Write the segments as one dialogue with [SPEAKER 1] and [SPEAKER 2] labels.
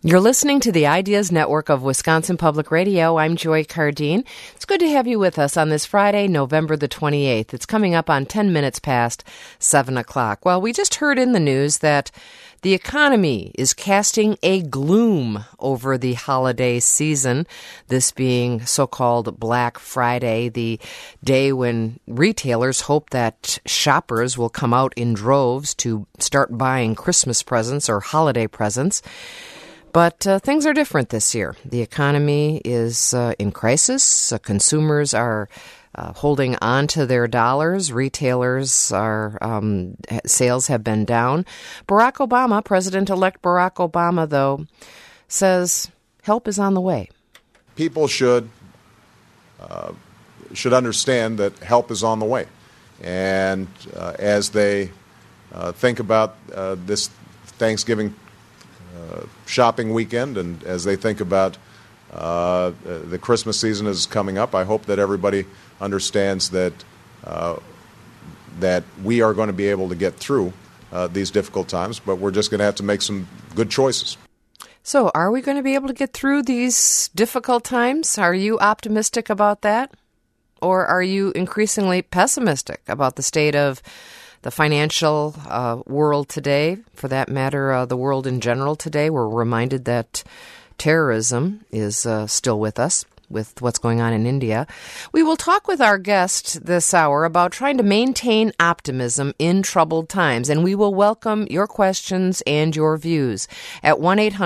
[SPEAKER 1] You're listening to the Ideas Network of Wisconsin Public Radio. I'm Joy Cardine. It's good to have you with us on this Friday, November the 28th. It's coming up on 10 minutes past 7 o'clock. Well, we just heard in the news that the economy is casting a gloom over the holiday season, this being so-called Black Friday, the day when retailers hope that shoppers will come out in droves to start buying Christmas presents or holiday presents. But things are different this year. The economy is in crisis. Consumers are holding on to their dollars. Retailers are sales have been down. Barack Obama, President-elect Barack Obama, though, says help is on the way.
[SPEAKER 2] People should understand that help is on the way, and as they think about this Thanksgiving shopping weekend, and as they think about the Christmas season is coming up, I hope that everybody understands that that we are going to be able to get through these difficult times, but we're just going to have to make some good choices.
[SPEAKER 1] So are we going to be able to get through these difficult times? Are you optimistic about that? Or are you increasingly pessimistic about the state of the financial world today, for that matter, the world in general today? We're reminded that terrorism is still with us, with what's going on in India. We will talk with our guest this hour about trying to maintain optimism in troubled times, and we will welcome your questions and your views at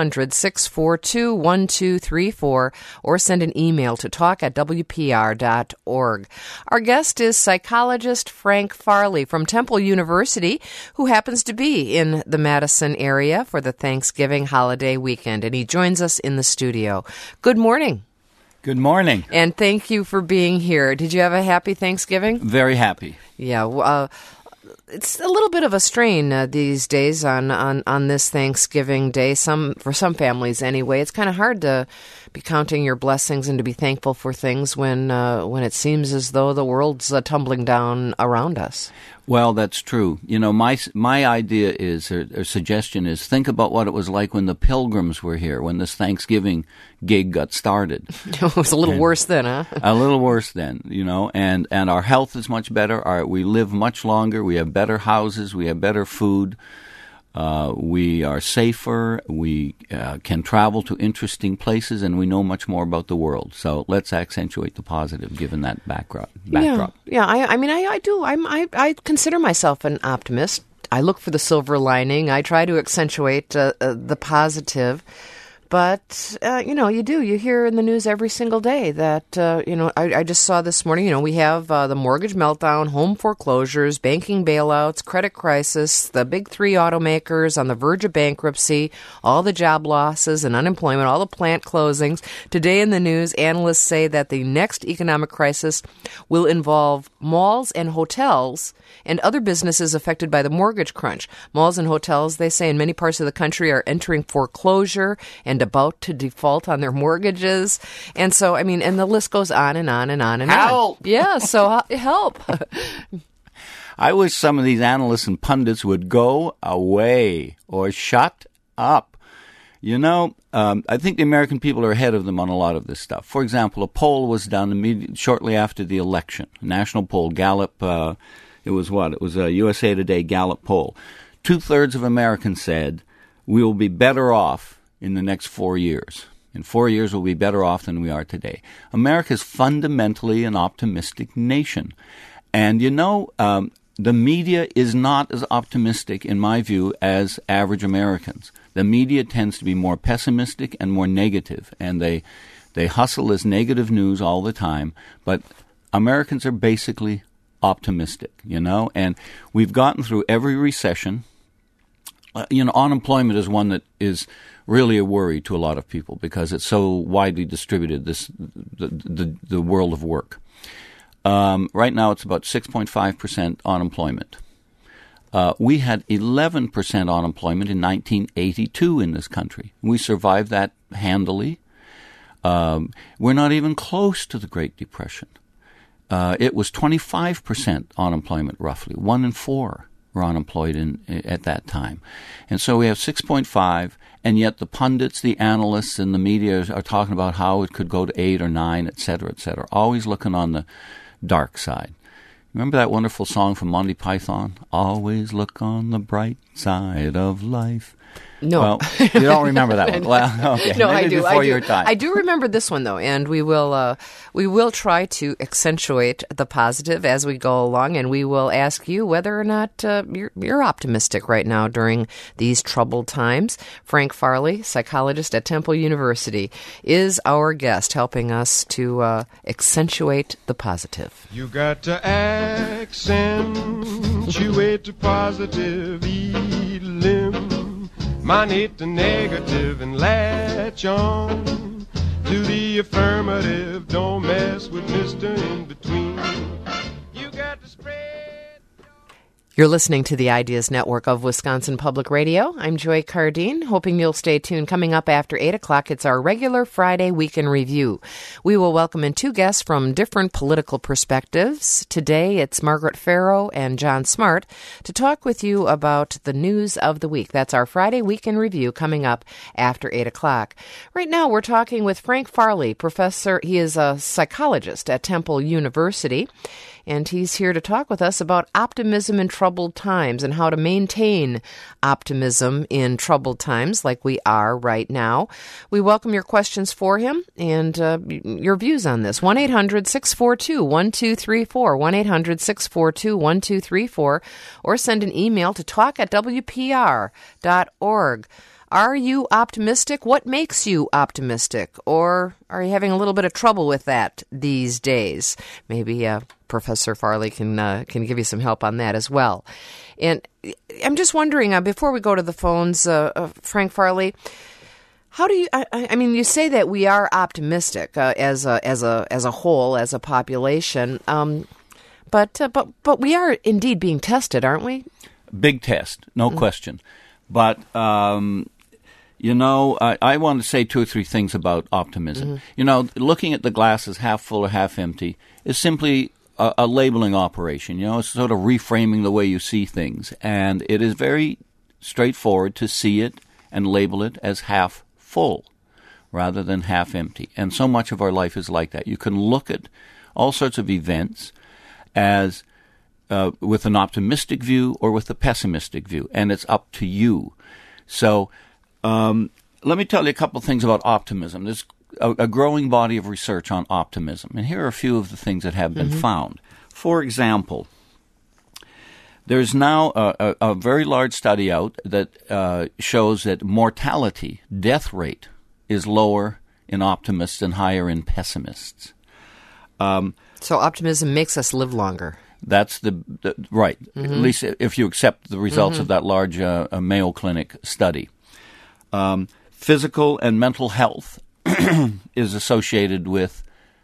[SPEAKER 1] 1-800-642-1234 or send an email to talk@wpr.org. Our guest is psychologist Frank Farley from Temple University, who happens to be in the Madison area for the Thanksgiving holiday weekend, and he joins us in the studio. Good morning.
[SPEAKER 3] Good morning.
[SPEAKER 1] And thank you for being here. Did you have a happy Thanksgiving?
[SPEAKER 3] Very happy.
[SPEAKER 1] Yeah. It's a little bit of a strain these days on this Thanksgiving day. For some families anyway. It's kind of hard to be counting your blessings and to be thankful for things when it seems as though the world's tumbling down around us.
[SPEAKER 3] Well, that's true. You know, my idea is, or suggestion is, think about what it was like when the Pilgrims were here, when this Thanksgiving gig got started.
[SPEAKER 1] It was a little worse then, huh?
[SPEAKER 3] A little worse then, you know, and our health is much better. We live much longer. We have better houses. We have better food. We are safer. We can travel to interesting places, and we know much more about the world. So let's accentuate the positive, given that backdrop.
[SPEAKER 1] Yeah. I do. I consider myself an optimist. I look for the silver lining. I try to accentuate the positive. But, you do. You hear in the news every single day that, I just saw this morning, we have the mortgage meltdown, home foreclosures, banking bailouts, credit crisis, the big three automakers on the verge of bankruptcy, all the job losses and unemployment, all the plant closings. Today in the news, analysts say that the next economic crisis will involve malls and hotels and other businesses affected by the mortgage crunch. Malls and hotels, they say, in many parts of the country are entering foreclosure and about to default on their mortgages. And so, and the list goes on and on and on and
[SPEAKER 3] help!
[SPEAKER 1] On. Yeah, so help.
[SPEAKER 3] I wish some of these analysts and pundits would go away or shut up. I think the American people are ahead of them on a lot of this stuff. For example, a poll was done shortly after the election, a national poll, Gallup. It was a USA Today Gallup poll. 2/3 of Americans said we will be better off in the next 4 years. In 4 years, we'll be better off than we are today. America is fundamentally an optimistic nation. And, the media is not as optimistic, in my view, as average Americans. The media tends to be more pessimistic and more negative, and they hustle this negative news all the time. But Americans are basically optimistic, and we've gotten through every recession. Unemployment is one that is really a worry to a lot of people because it's so widely distributed, the world of work. Right now it's about 6.5% unemployment. We had 11% unemployment in 1982 in this country. We survived that handily. We're not even close to the Great Depression. It was 25% unemployment, roughly, 1 in 4. were unemployed at that time. And so we have 6.5, and yet the pundits, the analysts, and the media are talking about how it could go to 8 or 9, et cetera, always looking on the dark side. Remember that wonderful song from Monty Python? Always look on the bright side of life.
[SPEAKER 1] No.
[SPEAKER 3] Well, you don't remember that one. Well, okay.
[SPEAKER 1] No,
[SPEAKER 3] maybe
[SPEAKER 1] I do.
[SPEAKER 3] before your time.
[SPEAKER 1] I do remember this one, though, and we will try to accentuate the positive as we go along, and we will ask you whether or not you're optimistic right now during these troubled times. Frank Farley, psychologist at Temple University, is our guest, helping us to accentuate the positive.
[SPEAKER 4] You got to accentuate the positive, elim. Mine hit the negative and latch on to the affirmative. Don't mess with Mr. In-Between. You got to spread.
[SPEAKER 1] You're listening to the Ideas Network of Wisconsin Public Radio. I'm Joy Cardine, hoping you'll stay tuned. Coming up after 8 o'clock, it's our regular Friday Week in Review. We will welcome in two guests from different political perspectives. Today, it's Margaret Farrow and John Smart to talk with you about the news of the week. That's our Friday Week in Review coming up after 8 o'clock. Right now, we're talking with Frank Farley, professor. He is a psychologist at Temple University, and he's here to talk with us about optimism in troubled times and how to maintain optimism in troubled times like we are right now. We welcome your questions for him and your views on this. 1-800-642-1234, 1-800-642-1234, or send an email to talk@wpr.org. Are you optimistic? What makes you optimistic? Or are you having a little bit of trouble with that these days? Maybe Professor Farley can give you some help on that as well. And I'm just wondering, before we go to the phones, Frank Farley, how do you? I mean, you say that we are optimistic as a whole, as a population, but we are indeed being tested, aren't we?
[SPEAKER 3] Big test, no question. But I want to say two or three things about optimism. Looking at the glass as half full or half empty is simply a labeling operation. It's sort of reframing the way you see things. And it is very straightforward to see it and label it as half full rather than half empty. And so much of our life is like that. You can look at all sorts of events as with an optimistic view or with a pessimistic view, and it's up to you. So let me tell you a couple things about optimism. There's a growing body of research on optimism, and here are a few of the things that have been found. For example, there's now a very large study out that shows that mortality, death rate, is lower in optimists and higher in pessimists.
[SPEAKER 1] So optimism makes us live longer.
[SPEAKER 3] That's the right, at least if you accept the results of that large Mayo Clinic study. Physical and mental health is associated with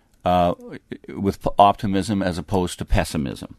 [SPEAKER 3] optimism as opposed to pessimism.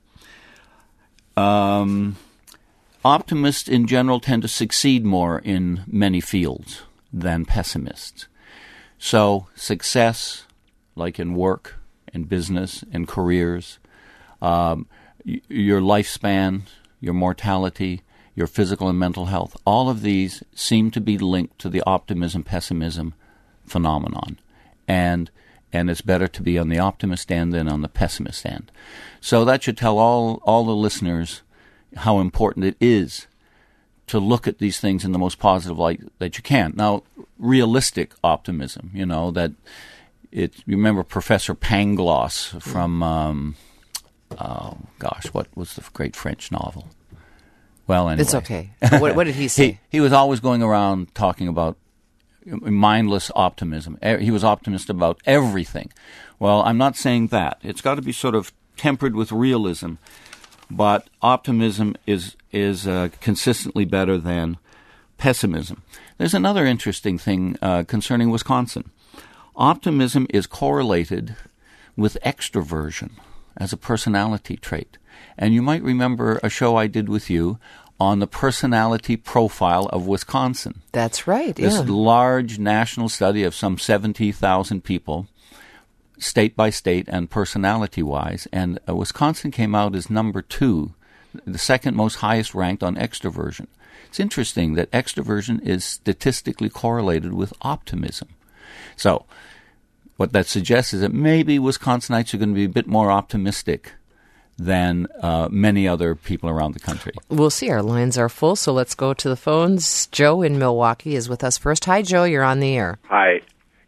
[SPEAKER 3] Optimists in general tend to succeed more in many fields than pessimists. So success, like in work, in business, in careers, your lifespan, your mortality, your physical and mental health, all of these seem to be linked to the optimism-pessimism phenomenon. And it's better to be on the optimist end than on the pessimist end. So that should tell all the listeners how important it is to look at these things in the most positive light that you can. Now, realistic optimism, that you remember Professor Pangloss from, what was the great French novel? Well, anyway.
[SPEAKER 1] It's okay. What did he say?
[SPEAKER 3] He was always going around talking about mindless optimism. He was optimist about everything. Well, I'm not saying that. It's got to be sort of tempered with realism, but optimism is consistently better than pessimism. There's another interesting thing concerning Wisconsin. Optimism is correlated with extroversion as a personality trait. And you might remember a show I did with you on the personality profile of Wisconsin.
[SPEAKER 1] That's right,
[SPEAKER 3] This large national study of some 70,000 people, state by state and personality-wise, and Wisconsin came out as number 2 the second most highest ranked on extroversion. It's interesting that extroversion is statistically correlated with optimism. So what that suggests is that maybe Wisconsinites are going to be a bit more optimistic than many other people around the country.
[SPEAKER 1] We'll see. Our lines are full, so let's go to the phones. Joe in Milwaukee is with us first. Hi, Joe. You're on the air.
[SPEAKER 5] Hi.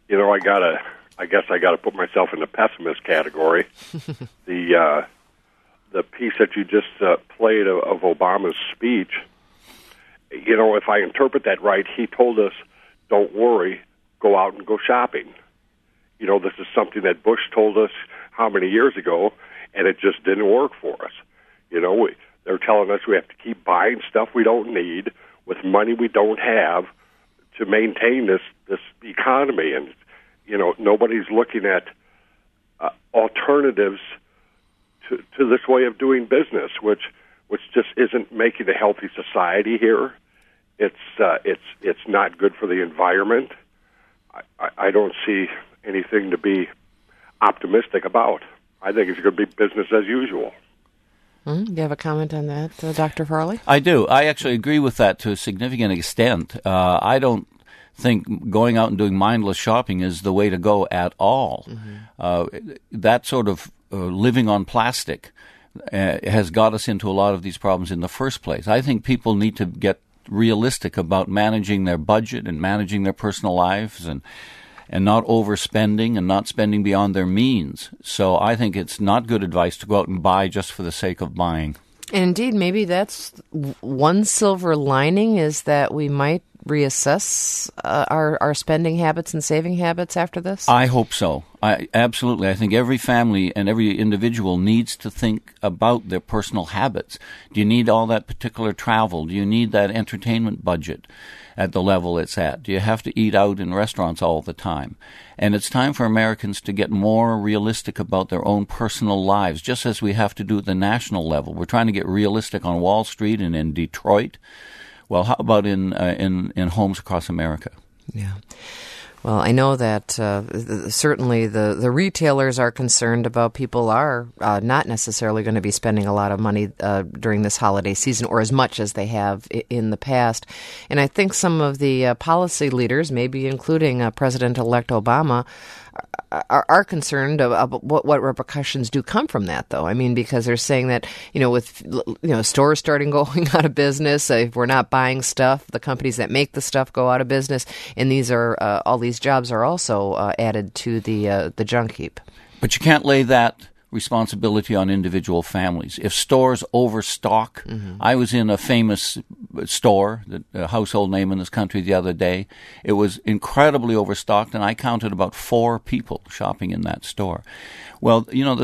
[SPEAKER 5] I guess I gotta put myself in the pessimist category. The piece that you just played of Obama's speech, if I interpret that right, he told us, don't worry, go out and go shopping. This is something that Bush told us how many years ago, and it just didn't work for us. They're telling us we have to keep buying stuff we don't need with money we don't have to maintain this economy. And, nobody's looking at alternatives to this way of doing business, which just isn't making a healthy society here. It's not good for the environment. I don't see anything to be optimistic about. I think it's going to be business as usual.
[SPEAKER 1] Do you have a comment on that, Dr. Farley?
[SPEAKER 3] I do. I actually agree with that to a significant extent. I don't think going out and doing mindless shopping is the way to go at all. That sort of living on plastic has got us into a lot of these problems in the first place. I think people need to get realistic about managing their budget and managing their personal lives and not overspending and not spending beyond their means. So I think it's not good advice to go out and buy just for the sake of buying.
[SPEAKER 1] And indeed, maybe that's one silver lining, is that we might reassess our spending habits and saving habits after this?
[SPEAKER 3] I hope so. Absolutely. I think every family and every individual needs to think about their personal habits. Do you need all that particular travel? Do you need that entertainment budget at the level it's at? Do you have to eat out in restaurants all the time? And it's time for Americans to get more realistic about their own personal lives, just as we have to do at the national level. We're trying to get realistic on Wall Street and in Detroit. Well, how about in homes across America?
[SPEAKER 1] Yeah. Well, I know that certainly the retailers are concerned about people are not necessarily going to be spending a lot of money during this holiday season, or as much as they have in the past. And I think some of the policy leaders, maybe including President-elect Obama, are concerned about what repercussions do come from that, though. I mean, because they're saying that, with stores starting going out of business, if we're not buying stuff, the companies that make the stuff go out of business, and these are all these jobs are also added to the junk heap.
[SPEAKER 3] But you can't lay that responsibility on individual families. If stores overstock, I was in a famous store, a household name in this country, the other day. It was incredibly overstocked, and I counted about 4 people shopping in that store. Well,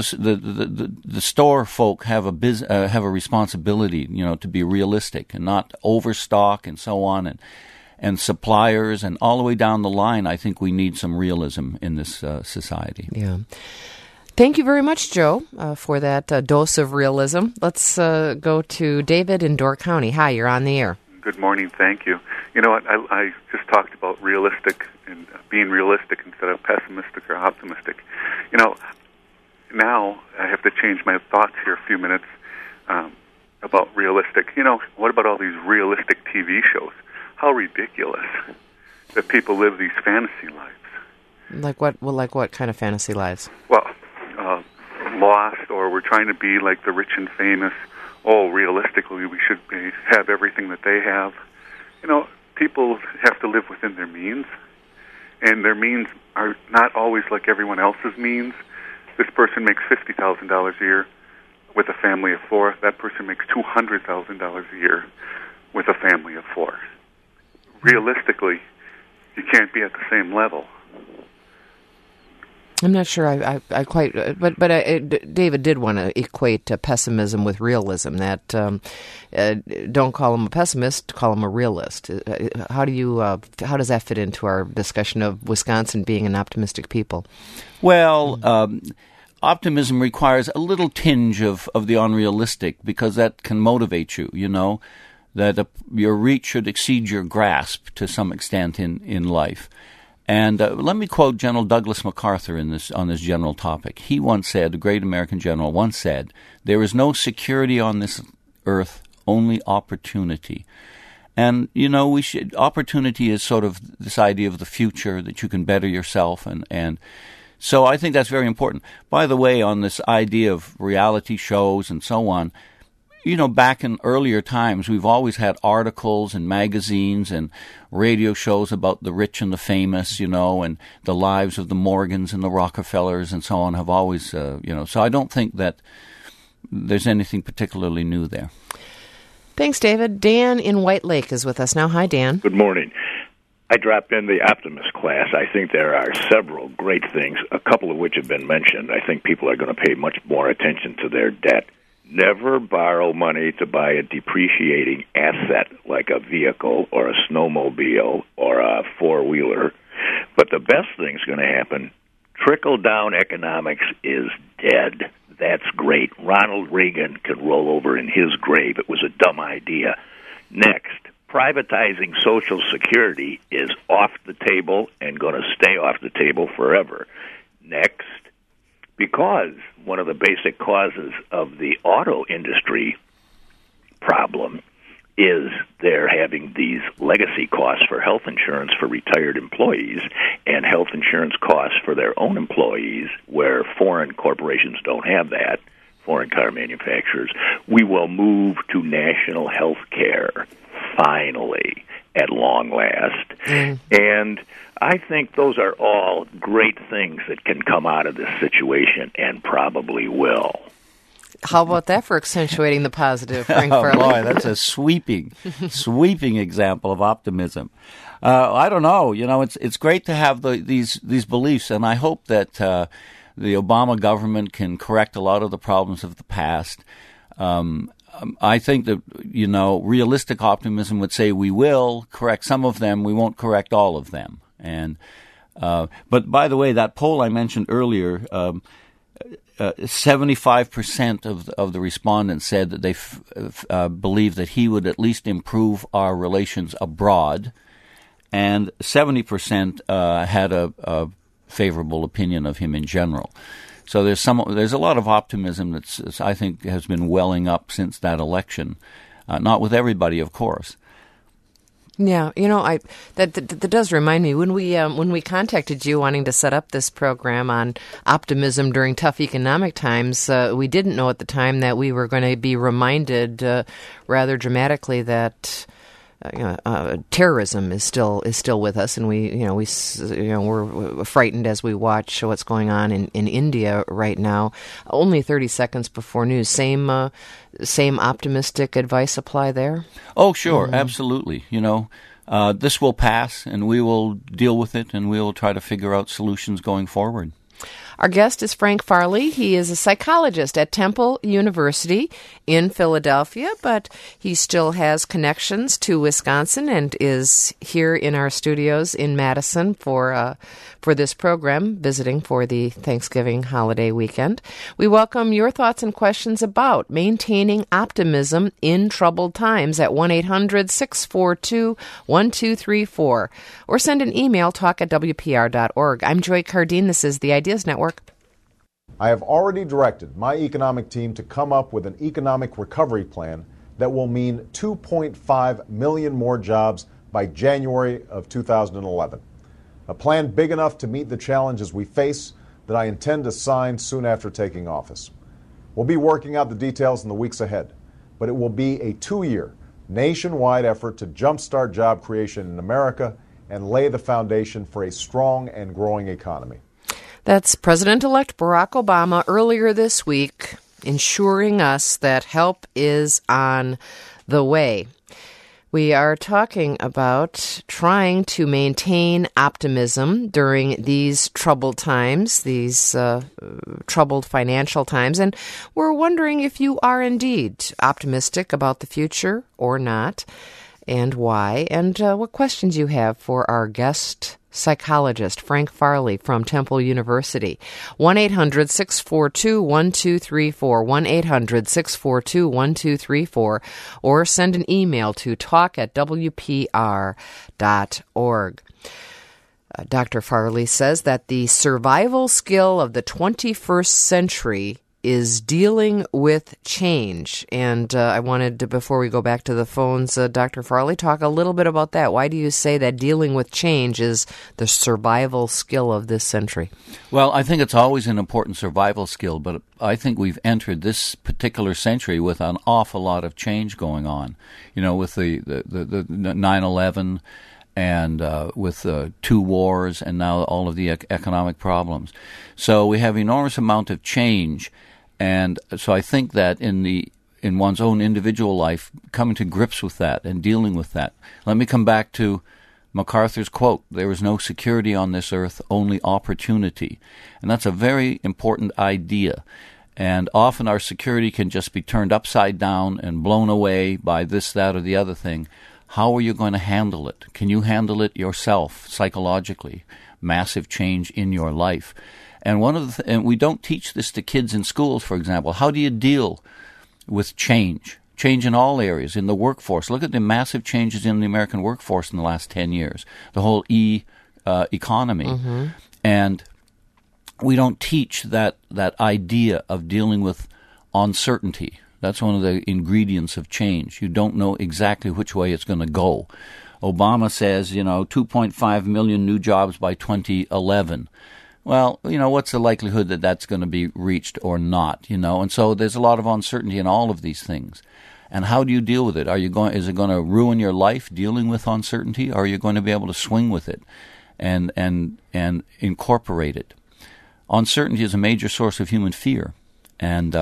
[SPEAKER 3] the store folk have a responsibility, to be realistic and not overstock and so on, and suppliers and all the way down the line. I think we need some realism in this society.
[SPEAKER 1] Yeah. Thank you very much, Joe, for that dose of realism. Let's go to David in Door County. Hi, you're on the air.
[SPEAKER 6] Good morning. Thank you. You know what? I just talked about realistic and being realistic instead of pessimistic or optimistic. Now I have to change my thoughts here a few minutes about realistic. What about all these realistic TV shows? How ridiculous that people live these fantasy lives.
[SPEAKER 1] Like what? Well, like what kind of fantasy lives?
[SPEAKER 6] Well, Lost, or we're trying to be like the rich and famous. Oh, realistically, we should have everything that they have. People have to live within their means, and their means are not always like everyone else's means. This person makes $50,000 a year with a family of 4. That person makes $200,000 a year with a family of 4. Realistically, you can't be at the same level.
[SPEAKER 1] I'm not sure I quite, but David did want to equate pessimism with realism. That don't call him a pessimist, call him a realist. How does that fit into our discussion of Wisconsin being an optimistic people?
[SPEAKER 3] Well, optimism requires a little tinge of the unrealistic, because that can motivate you. That your reach should exceed your grasp to some extent in life. And let me quote General Douglas MacArthur on this general topic. He once said, a great American general once said, "There is no security on this earth, only opportunity. And, opportunity is sort of this idea of the future, that you can better yourself. And so I think that's very important. By the way, on this idea of reality shows and so on, back in earlier times, we've always had articles and magazines and radio shows about the rich and the famous, and the lives of the Morgans and the Rockefellers and so on have always, so I don't think that there's anything particularly new there.
[SPEAKER 1] Thanks, David. Dan in White Lake is with us now. Hi, Dan.
[SPEAKER 7] Good morning. I dropped in the optimist class. I think there are several great things, a couple of which have been mentioned. I think people are going to pay much more attention to their debt. Never borrow money to buy a depreciating asset like a vehicle or a snowmobile or a four-wheeler. But the best thing's going to happen, trickle-down economics is dead. That's great. Ronald Reagan can roll over in his grave. It was a dumb idea. Next, privatizing Social Security is off the table and going to stay off the table forever. Next, because one of the basic causes of the auto industry problem is they're having these legacy costs for health insurance for retired employees and health insurance costs for their own employees, where foreign corporations don't have that, foreign car manufacturers. We will move to national health care, finally, at long last. And I think those are all great things that can come out of this situation and probably will.
[SPEAKER 1] How about that for accentuating the positive, Frank Farley?
[SPEAKER 3] Oh, boy, that's a sweeping example of optimism. I don't know. It's great to have these beliefs, and I hope that the Obama government can correct a lot of the problems of the past. I think that, realistic optimism would say we will correct some of them, we won't correct all of them. And but by the way, that poll I mentioned earlier, 75% of the respondents said that they believe that he would at least improve our relations abroad, and 70% had a favorable opinion of him in general. So there's a lot of optimism that's I think has been welling up since that election. Not with everybody, of course.
[SPEAKER 1] Yeah, that does remind me when we contacted you wanting to set up this program on optimism during tough economic times. We didn't know at the time that we were going to be reminded rather dramatically that terrorism is still with us, and we're frightened as we watch what's going on in India right now. Only 30 seconds before news. Same optimistic advice apply there?
[SPEAKER 3] Oh, sure, absolutely. This will pass, and we will deal with it, and we will try to figure out solutions going forward.
[SPEAKER 1] Our guest is Frank Farley. He is a psychologist at Temple University in Philadelphia, but he still has connections to Wisconsin and is here in our studios in Madison for this program, visiting for the Thanksgiving holiday weekend. We welcome your thoughts and questions about maintaining optimism in troubled times at 1-800-642-1234 or send an email, talk@wpr.org. I'm Joy Cardine. This is the Ideas Network.
[SPEAKER 2] I have already directed my economic team to come up with an economic recovery plan that will mean 2.5 million more jobs by January of 2011. A plan big enough to meet the challenges we face that I intend to sign soon after taking office. We'll be working out the details in the weeks ahead, but it will be a 2-year nationwide effort to jumpstart job creation in America and lay the foundation for a strong and growing economy.
[SPEAKER 1] That's President-elect Barack Obama earlier this week, ensuring us that help is on the way. We are talking about trying to maintain optimism during these troubled times, these troubled financial times, and we're wondering if you are indeed optimistic about the future or not, and why, and what questions you have for our guest psychologist, Frank Farley from Temple University. 1-800-642-1234, 1-800-642-1234, or send an email to talk@wpr.org. Dr. Farley says that the survival skill of the 21st century is dealing with change. And I wanted to, before we go back to the phones, Dr. Farley, talk a little bit about that. Why do you say that dealing with change is the survival skill of this century?
[SPEAKER 3] Well, I think it's always an important survival skill, but I think we've entered this particular century with an awful lot of change going on. You know, with the 9/11 and with 2 wars and now all of the economic problems. So we have enormous amount of change, and so I think that in one's own individual life, coming to grips with that and dealing with that. Let me come back to MacArthur's quote, "There is no security on this earth, only opportunity." And that's a very important idea. And often our security can just be turned upside down and blown away by this, that, or the other thing. How are you going to handle it? Can you handle it yourself psychologically? Massive change in your life. And and we don't teach this to kids in schools, for example. How do you deal with change? Change in all areas, in the workforce. Look at the massive changes in the American workforce in the last 10 years, the whole economy. Mm-hmm. And we don't teach that idea of dealing with uncertainty. That's one of the ingredients of change. You don't know exactly which way it's going to go. Obama says, 2.5 million new jobs by 2011. Well, what's the likelihood that that's going to be reached or not, And so there's a lot of uncertainty in all of these things. And how do you deal with it? Is it going to ruin your life dealing with uncertainty, or are you going to be able to swing with it and incorporate it? Uncertainty is a major source of human fear, and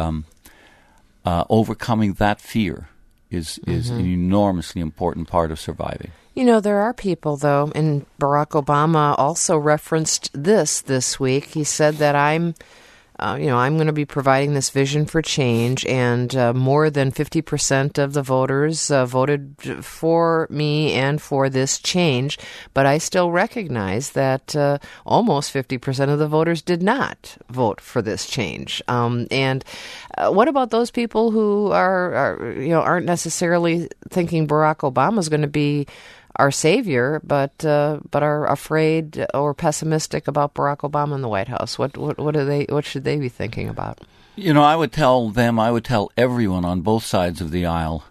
[SPEAKER 3] overcoming that fear is an enormously important part of surviving.
[SPEAKER 1] There are people, though, and Barack Obama also referenced this week. He said that I'm going to be providing this vision for change, and more than 50% of the voters voted for me and for this change. But I still recognize that almost 50% of the voters did not vote for this change. And what about those people who aren't necessarily thinking Barack Obama is going to be our savior, but are afraid or pessimistic about Barack Obama in the White House? What should they be thinking about?
[SPEAKER 3] I would tell everyone on both sides of the aisle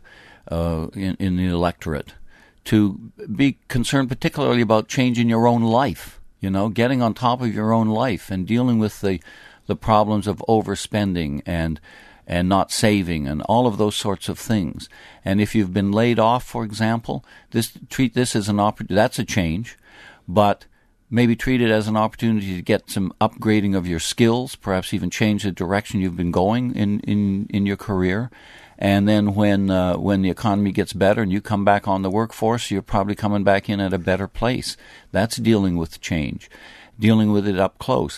[SPEAKER 3] in the electorate to be concerned particularly about changing your own life, getting on top of your own life and dealing with the problems of overspending and not saving and all of those sorts of things. And if you've been laid off, for example, treat this as an opportunity. That's a change, but maybe treat it as an opportunity to get some upgrading of your skills, perhaps even change the direction you've been going in your career. And then when the economy gets better and you come back on the workforce, you're probably coming back in at a better place. That's dealing with change, dealing with it up close.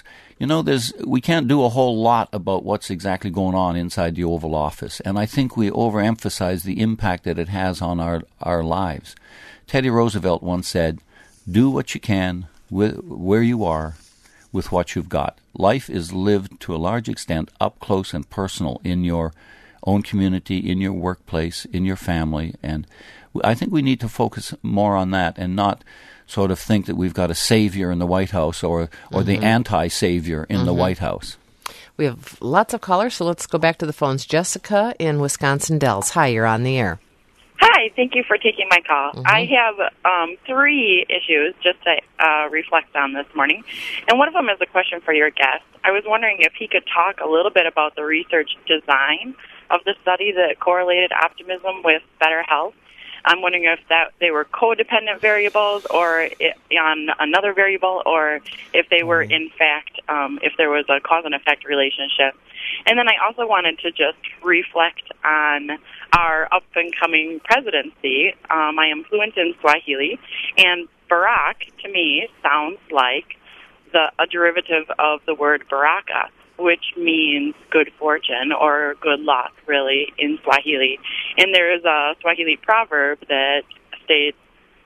[SPEAKER 3] We can't do a whole lot about what's exactly going on inside the Oval Office, and I think we overemphasize the impact that it has on our lives. Teddy Roosevelt once said, "Do what you can where you are with what you've got." Life is lived to a large extent up close and personal in your own community, in your workplace, in your family, and I think we need to focus more on that and not sort of think that we've got a savior in the White House or the anti-savior in the White House.
[SPEAKER 1] We have lots of callers, so let's go back to the phones. Jessica in Wisconsin Dells. Hi, you're on the air.
[SPEAKER 8] Hi, thank you for taking my call. I have 3 issues just to reflect on this morning, and one of them is a question for your guest. I was wondering if he could talk a little bit about the research design of the study that correlated optimism with better health. I'm wondering if they were codependent variables or on another variable, or if they were, in fact, if there was a cause and effect relationship. And then I also wanted to just reflect on our up-and-coming presidency. I am fluent in Swahili, and Barack, to me, sounds like a derivative of the word baraka, which means good fortune or good luck, really, in Swahili. And there is a Swahili proverb that states,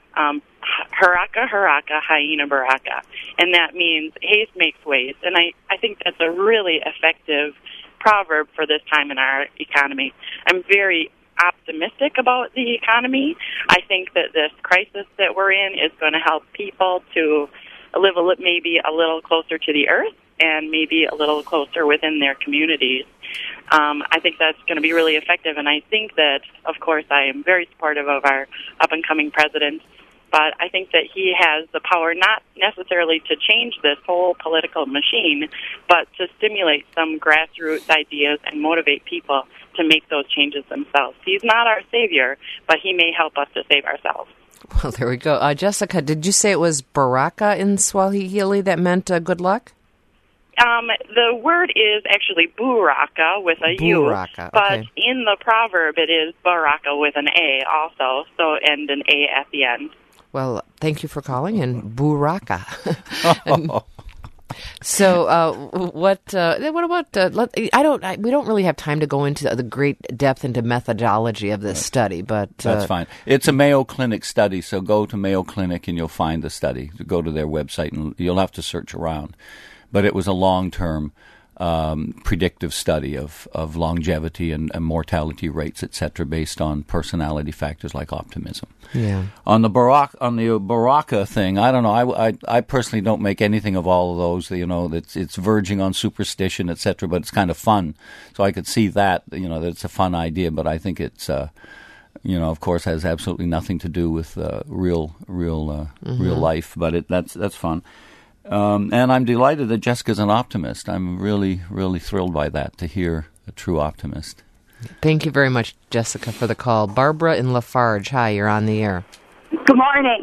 [SPEAKER 8] haraka, haraka, hyena baraka. And that means haste makes waste. And I think that's a really effective proverb for this time in our economy. I'm very optimistic about the economy. I think that this crisis that we're in is going to help people to live maybe a little closer to the earth. and maybe a little closer within their communities. I think that's going to be really effective, and I think that, of course, I am very supportive of our up-and-coming president, but I think that he has the power not necessarily to change this whole political machine, but to stimulate some grassroots ideas and motivate people to make those changes themselves. He's not our savior, but he may help us to save ourselves.
[SPEAKER 1] Well, there we go. Jessica, did you say it was Baraka in Swahili that meant good luck?
[SPEAKER 8] The word is actually buraka with a U,
[SPEAKER 1] Buraka,
[SPEAKER 8] but
[SPEAKER 1] okay.
[SPEAKER 8] in the proverb it is baraka with an A also, so and an A at the end.
[SPEAKER 1] Well, thank you for calling, and Buraka. So, what about? We don't really have time to go into the great depth into methodology of this study, but
[SPEAKER 3] that's fine. It's a Mayo Clinic study, so go to Mayo Clinic and you'll find the study. Go to their website and you'll have to search around. But it was a long-term predictive study of longevity and mortality rates, et cetera, based on personality factors like optimism.
[SPEAKER 1] Yeah.
[SPEAKER 3] On the Baraka thing, I don't know. I personally don't make anything of all of those. You know, it's verging on superstition, et cetera, but it's kind of fun. So I could see that, you know, that it's a fun idea, but I think it's, you know, of course, has absolutely nothing to do with real life. But that's fun. And I'm delighted that Jessica's an optimist. I'm really, really thrilled by that, to hear a true optimist.
[SPEAKER 1] Thank you very much, Jessica, for the call. Barbara in Lafarge, hi, you're on the air.
[SPEAKER 9] Good morning.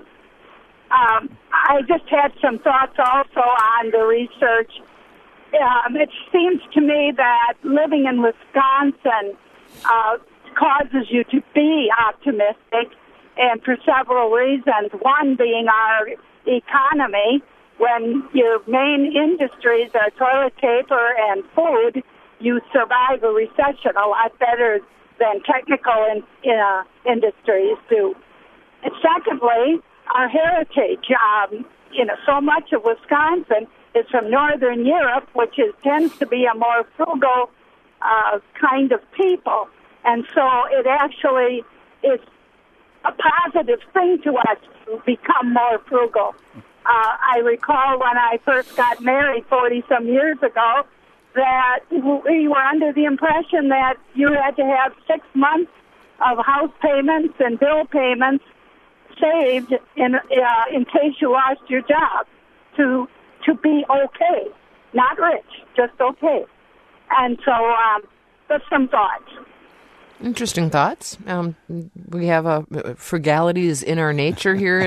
[SPEAKER 9] I just had some thoughts also on the research. It seems to me that living in Wisconsin causes you to be optimistic, and for several reasons. One being our economy. When your main industries are toilet paper and food, you survive a recession a lot better than technical industries do. And secondly, our heritage. So much of Wisconsin is from Northern Europe, which tends to be a more frugal kind of people. And so it actually is a positive thing to us to become more frugal. I recall when I first got married 40-some years ago that we were under the impression that you had to have 6 months of house payments and bill payments saved in case you lost your job to be okay. Not rich, just okay. And so that's some thoughts.
[SPEAKER 1] Interesting thoughts. We have frugality is in our nature here.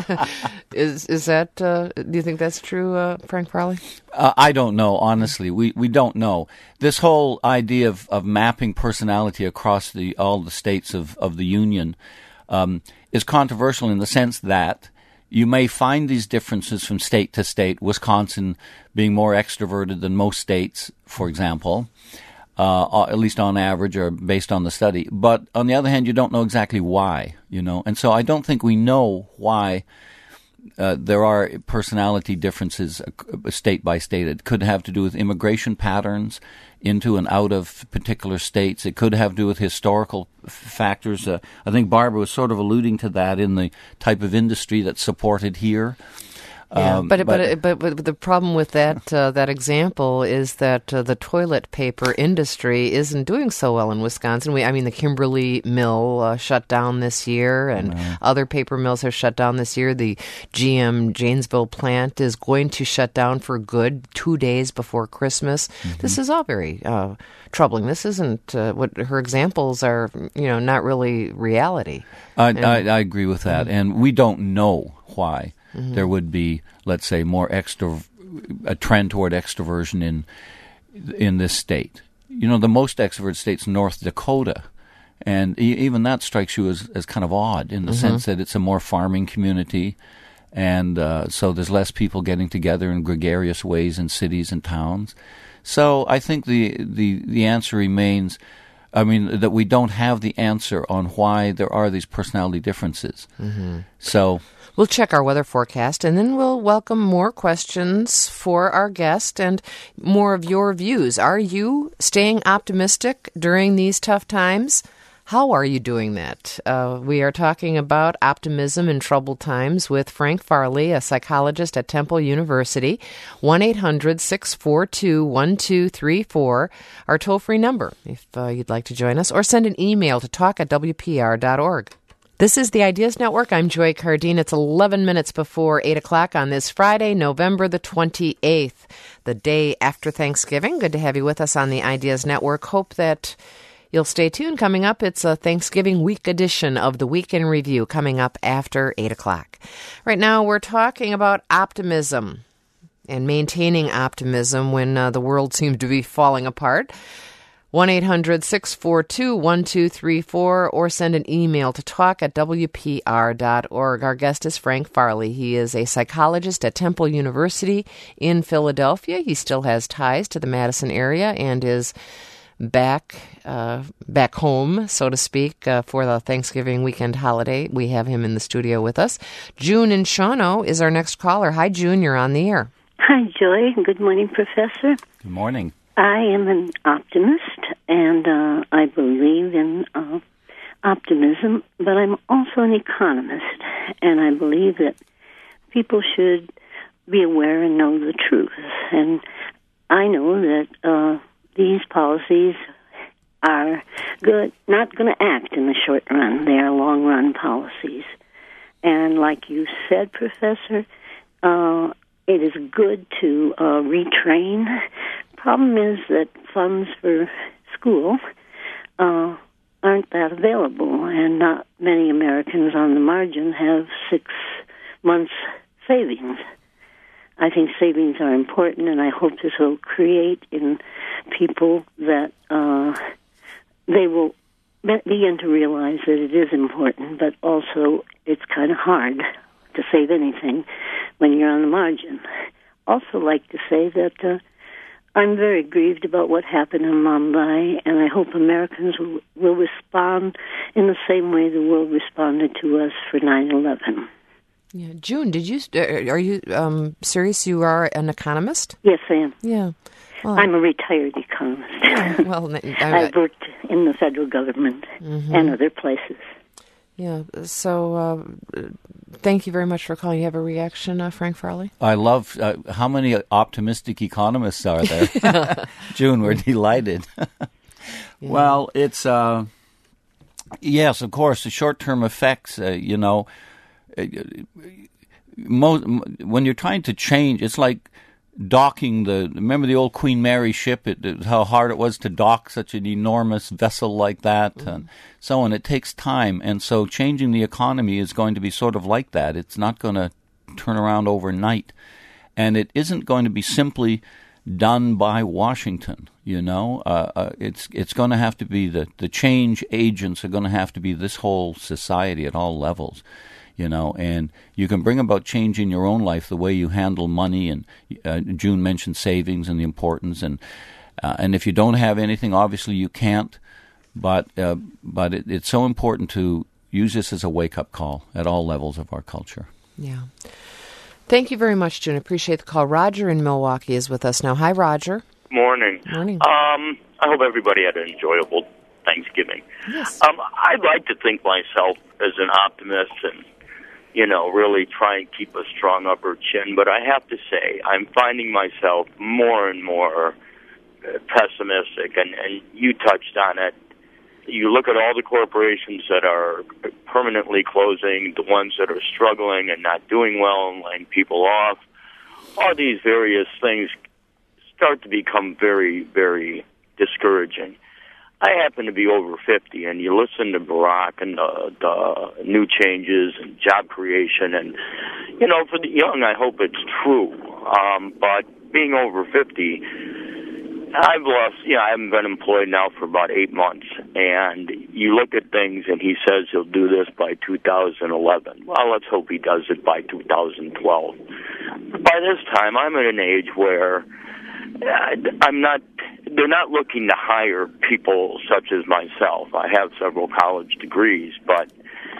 [SPEAKER 1] Is that? Do you think that's true, Frank Farley?
[SPEAKER 3] I don't know. Honestly, we don't know. This whole idea of mapping personality across all the states of the Union is controversial in the sense that you may find these differences from state to state. Wisconsin being more extroverted than most states, for example. At least on average or based on the study. But on the other hand, you don't know exactly why, you know. And so I don't think we know why there are personality differences state by state. It could have to do with immigration patterns into and out of particular states. It could have to do with historical factors. I think Barbara was sort of alluding to that in the type of industry that's supported here.
[SPEAKER 1] Yeah, but the problem with that example is that the toilet paper industry isn't doing so well in Wisconsin. The Kimberly mill shut down this year, and other paper mills are shut down this year. The GM Janesville plant is going to shut down for good 2 days before Christmas. Mm-hmm. This is all very troubling. This isn't what her examples are. Not really reality.
[SPEAKER 3] I agree with that, and we don't know why. Mm-hmm. There would be, let's say, a trend toward extroversion in this state. The most extroverted state's North Dakota, and even that strikes you as kind of odd in the sense that it's a more farming community, and so there's less people getting together in gregarious ways in cities and towns. So I think the answer remains, that we don't have the answer on why there are these personality differences. Mm-hmm. So
[SPEAKER 1] we'll check our weather forecast, and then we'll welcome more questions for our guest and more of your views. Are you staying optimistic during these tough times? How are you doing that? We are talking about optimism in troubled times with Frank Farley, a psychologist at Temple University. 1-800-642-1234, our toll-free number, if you'd like to join us, or send an email to talk@wpr.org. This is the Ideas Network. I'm Joy Cardine. It's 11 minutes before 8 o'clock on this Friday, November the 28th, the day after Thanksgiving. Good to have you with us on the Ideas Network. Hope that you'll stay tuned. Coming up, it's a Thanksgiving week edition of the Week in Review coming up after 8 o'clock. Right now, we're talking about optimism and maintaining optimism when the world seems to be falling apart. 1-800-642-1234 or send an email to talk@wpr.org. Our guest is Frank Farley. He is a psychologist at Temple University in Philadelphia. He still has ties to the Madison area and is back home, so to speak, for the Thanksgiving weekend holiday. We have him in the studio with us. June in Shawano is our next caller. Hi, June. You're on the air.
[SPEAKER 10] Hi, Joy. Good morning, Professor.
[SPEAKER 3] Good morning.
[SPEAKER 10] I am an optimist, and I believe in optimism, but I'm also an economist, and I believe that people should be aware and know the truth. And I know that these policies are not going to act in the short run. They are long-run policies. And like you said, Professor, it is good to retrain. Problem is that funds for school aren't that available, and not many Americans on the margin have 6 months savings. I think savings are important, and I hope this will create in people that they will begin to realize that it is important, but also it's kind of hard to save anything when you're on the margin. Also like to say that I'm very grieved about what happened in Mumbai, and I hope Americans will respond in the same way the world responded to us for 9/11.
[SPEAKER 1] Yeah, June, are you serious? You are an economist?
[SPEAKER 10] Yes, I am.
[SPEAKER 1] Yeah. Well,
[SPEAKER 10] I'm a retired economist.
[SPEAKER 1] Yeah, well,
[SPEAKER 10] I've worked in the federal government and other places.
[SPEAKER 1] Yeah, so thank you very much for calling. You have a reaction, Frank Farley?
[SPEAKER 3] I love how many optimistic economists are there. June, we're delighted. Yeah. Well, it's, yes, of course, the short-term effects, when you're trying to change, it's like docking remember the old Queen Mary ship, how hard it was to dock such an enormous vessel like that, and so on. It takes time, and so changing the economy is going to be sort of like that. It's not going to turn around overnight, and it isn't going to be simply done by Washington, It's going to have to be the change agents are going to have to be this whole society at all levels. And you can bring about change in your own life, the way you handle money, and June mentioned savings and the importance, and if you don't have anything, obviously you can't, but it's so important to use this as a wake-up call at all levels of our culture.
[SPEAKER 1] Yeah. Thank you very much, June. Appreciate the call. Roger in Milwaukee is with us now. Hi, Roger.
[SPEAKER 11] Morning.
[SPEAKER 1] Morning.
[SPEAKER 11] I hope everybody had an enjoyable Thanksgiving.
[SPEAKER 1] Yes.
[SPEAKER 11] I'd like to think myself as an optimist and really try and keep a strong upper chin. But I have to say, I'm finding myself more and more pessimistic, and you touched on it. You look at all the corporations that are permanently closing, the ones that are struggling and not doing well and laying people off. All these various things start to become very, very discouraging. I happen to be over 50, and you listen to Barack and the new changes and job creation, and, for the young, I hope it's true. But being over 50, I haven't been employed now for about 8 months, and you look at things, and he says he'll do this by 2011. Well, let's hope he does it by 2012. By this time, I'm at an age where they're not looking to hire people such as myself. I have several college degrees, but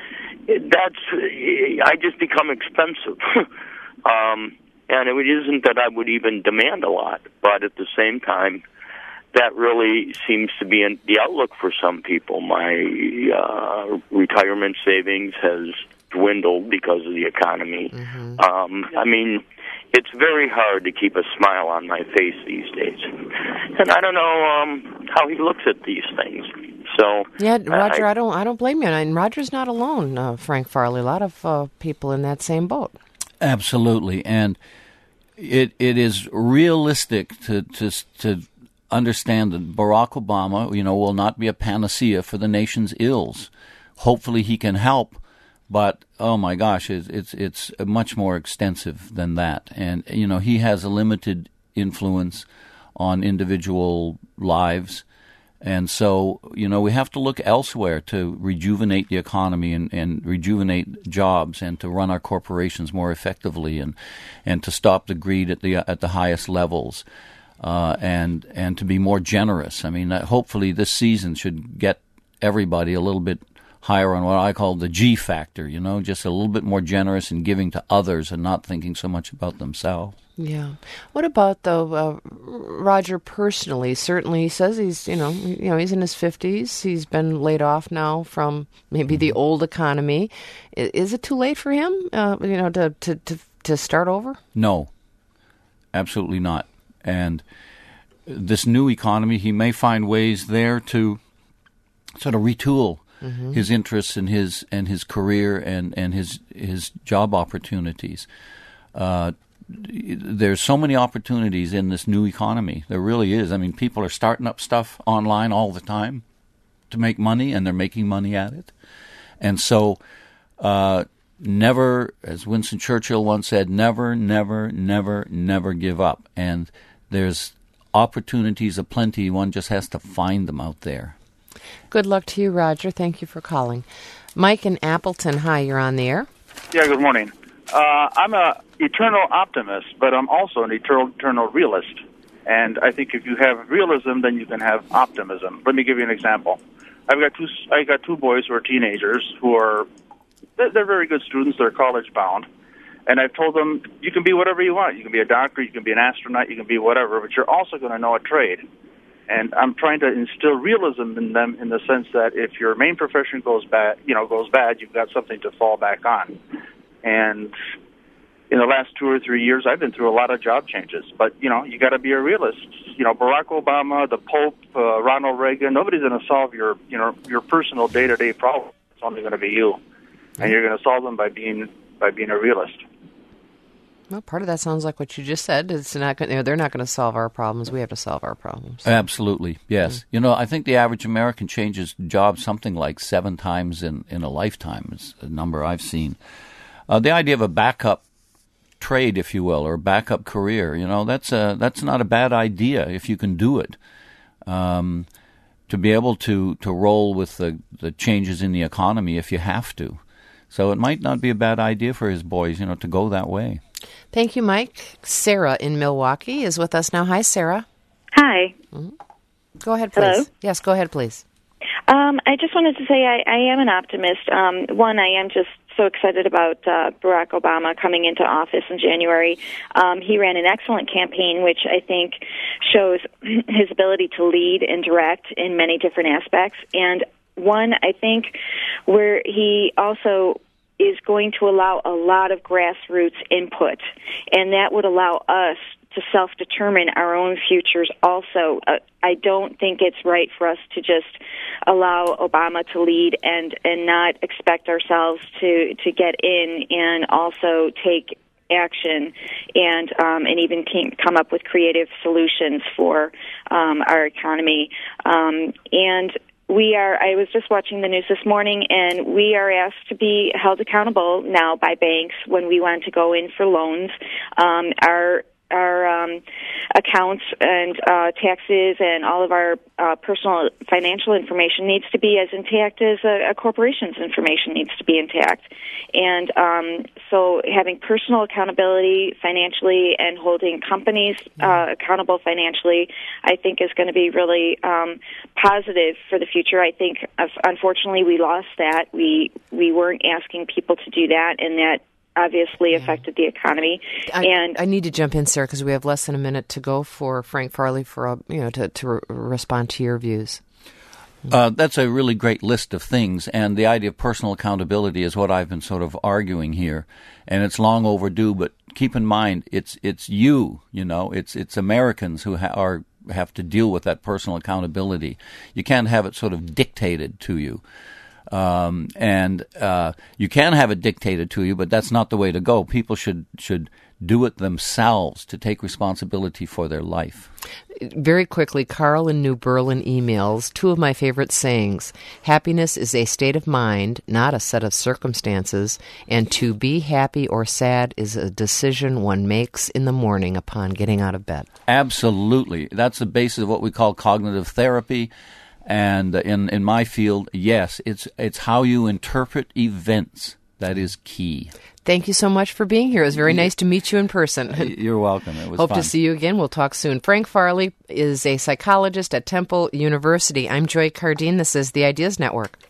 [SPEAKER 11] I just become expensive. And it isn't that I would even demand a lot, but at the same time, that really seems to be the outlook for some people. My retirement savings has dwindled because of the economy. I mean, it's very hard to keep a smile on my face these days. And I don't know how he looks at these things. So
[SPEAKER 1] yeah, Roger, I don't blame you. And Roger's not alone, Frank Farley. A lot of people in that same boat.
[SPEAKER 3] Absolutely, and it is realistic to understand that Barack Obama, will not be a panacea for the nation's ills. Hopefully, he can help, but oh my gosh, it's much more extensive than that. And he has a limited influence on individual lives. And so, we have to look elsewhere to rejuvenate the economy and rejuvenate jobs and to run our corporations more effectively and to stop the greed at the highest levels and to be more generous. I mean, hopefully this season should get everybody a little bit higher on what I call the G factor, just a little bit more generous in giving to others and not thinking so much about themselves.
[SPEAKER 1] Yeah. What about, though, Roger personally? Certainly he says he's, he's in his 50s. He's been laid off now from maybe the old economy. Is it too late for him, to start over?
[SPEAKER 3] No, absolutely not. And this new economy, he may find ways there to sort of retool his interests and his career and his job opportunities. There's so many opportunities in this new economy. There really is. I mean, people are starting up stuff online all the time to make money, and they're making money at it. And so never, as Winston Churchill once said, never, never, never, never give up. And there's opportunities aplenty. One just has to find them out there.
[SPEAKER 1] Good luck to you, Roger. Thank you for calling. Mike in Appleton, hi, you're on the air.
[SPEAKER 12] Yeah, good morning. I'm an eternal optimist, but I'm also an eternal realist. And I think if you have realism, then you can have optimism. Let me give you an example. I got two boys who are teenagers they're very good students. They're college bound. And I've told them, you can be whatever you want. You can be a doctor, you can be an astronaut, you can be whatever, but you're also going to know a trade. And I'm trying to instill realism in them in the sense that if your main profession goes bad, you've got something to fall back on. And in the last 2 or 3 years, I've been through a lot of job changes. But, you got to be a realist. Barack Obama, the Pope, Ronald Reagan, nobody's going to solve your personal day-to-day problems. It's only going to be you. And you're going to solve them by being a realist.
[SPEAKER 1] Well, part of that sounds like what you just said. It's not they're not going to solve our problems. We have to solve our problems.
[SPEAKER 3] Absolutely, yes. I think the average American changes jobs something like 7 times in a lifetime is a number I've seen. The idea of a backup trade, if you will, or a backup career, that's not a bad idea if you can do it. To be able to roll with the changes in the economy if you have to. So it might not be a bad idea for his boys, to go that way.
[SPEAKER 1] Thank you, Mike. Sarah in Milwaukee is with us now. Hi, Sarah.
[SPEAKER 13] Hi.
[SPEAKER 1] Go ahead, please.
[SPEAKER 13] Hello?
[SPEAKER 1] Yes, go ahead, please.
[SPEAKER 13] I just wanted to say I am an optimist. One, I am just so excited about Barack Obama coming into office in January. He ran an excellent campaign, which I think shows his ability to lead and direct in many different aspects. And one, I think, where he also is going to allow a lot of grassroots input, and that would allow us to self-determine our own futures also. I don't think it's right for us to just allow Obama to lead and not expect ourselves to get in and also take action and even come up with creative solutions for our economy. I was just watching the news this morning, and we are asked to be held accountable now by banks when we want to go in for loans. Our accounts and taxes and all of our personal financial information needs to be as intact as a corporation's information needs to be intact. And so having personal accountability financially and holding companies accountable financially, I think is going to be really positive for the future. I think, unfortunately, we lost that. We weren't asking people to do that, and that obviously affected the economy.
[SPEAKER 1] I need to jump in, Sarah, because we have less than a minute to go for Frank Farley to respond to your views.
[SPEAKER 3] That's a really great list of things, and the idea of personal accountability is what I've been sort of arguing here, and it's long overdue. But keep in mind, it's you, it's Americans who have to deal with that personal accountability. You can't have it sort of dictated to you. And you can have it dictated to you, but that's not the way to go. People should do it themselves to take responsibility for their life.
[SPEAKER 1] Very quickly, Carl in New Berlin emails two of my favorite sayings. Happiness is a state of mind, not a set of circumstances, and to be happy or sad is a decision one makes in the morning upon getting out of bed.
[SPEAKER 3] Absolutely. That's the basis of what we call cognitive therapy. And in my field, yes, it's how you interpret events that is key.
[SPEAKER 1] Thank you so much for being here. It was very nice to meet you in person.
[SPEAKER 3] You're welcome. It was
[SPEAKER 1] Hope
[SPEAKER 3] fun.
[SPEAKER 1] to see you again. We'll talk soon. Frank Farley is a psychologist at Temple University. I'm Joy Cardine. This is the Ideas Network.